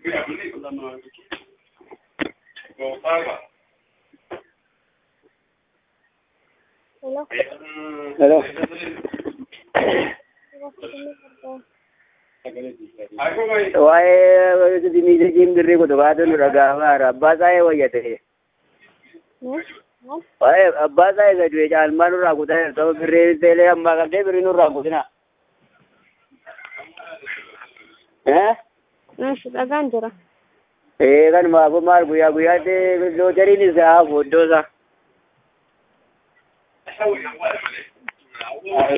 Hello. Hello. Why the music in the Rigo Ragava, Baza Wayate? Why a Baza is a great Almanu Raguda, so Rele Magadever in Raguna. Eh? Agandra. Egan Magumar, we are the Loterin is a wood dozer.